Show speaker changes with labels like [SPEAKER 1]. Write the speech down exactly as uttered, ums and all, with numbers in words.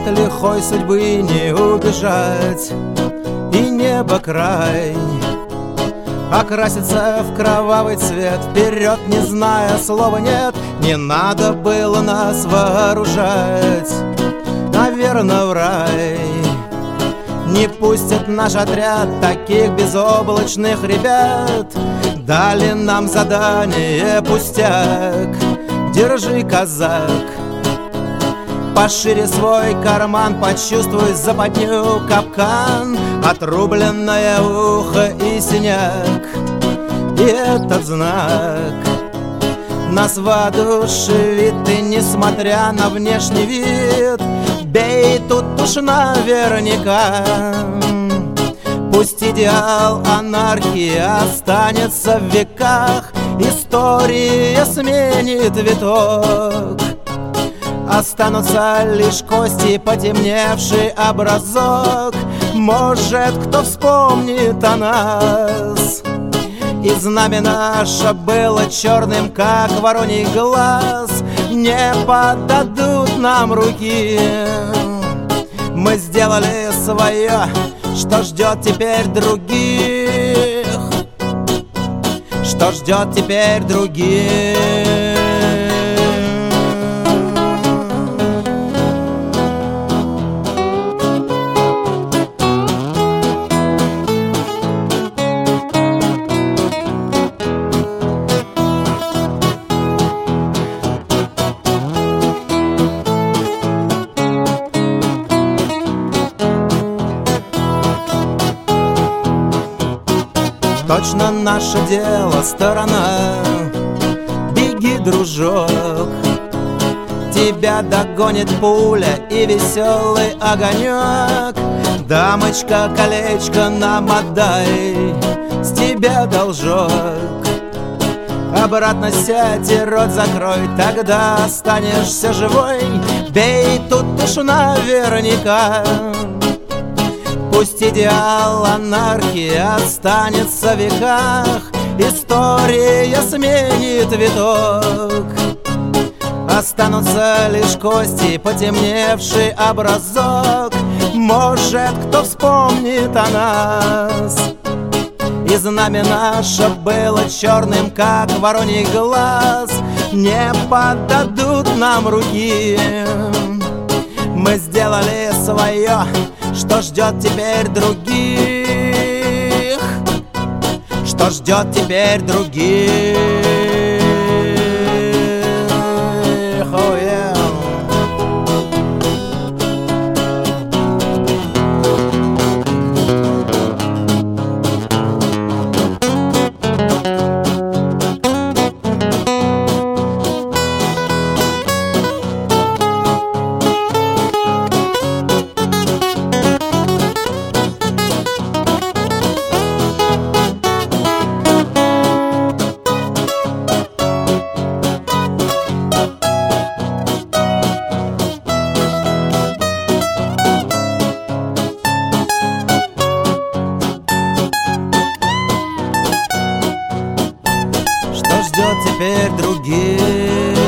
[SPEAKER 1] От лихой судьбы не убежать, и небо край окрасится в кровавый цвет. Вперед, не зная слова нет, не надо было нас вооружать. Наверно, в рай не пустят наш отряд таких безоблачных ребят. Дали нам задание пустяк. Держи, казак, пошире свой карман, почувствуй западню, капкан, отрубленное ухо и синяк. И этот знак нас воодушевит, и несмотря на внешний вид, бей тут уж наверняка. Пусть идеал анархии останется в веках, история сменит виток. Останутся лишь кости, потемневший образок. Может, кто вспомнит о нас. И знамя наше было черным, как вороний глаз. Не подадут нам руки. Мы сделали свое, что ждет теперь других? Что ждет теперь других? Точно наше дело сторона. Беги, дружок, тебя догонит пуля и веселый огонек. Дамочка, колечко нам отдай, с тебя должок. Обратно сядь и рот закрой, тогда останешься живой. Бей тут уж наверняка. Пусть идеал анархии останется в веках, история сменит виток. Останутся лишь кости, потемневший образок. Может, кто вспомнит о нас. И знамя наше было черным, как вороний глаз. Не подадут нам руки. Мы сделали свое, что ждет теперь других? Что ждет теперь других? Oh, yeah. Теперь других.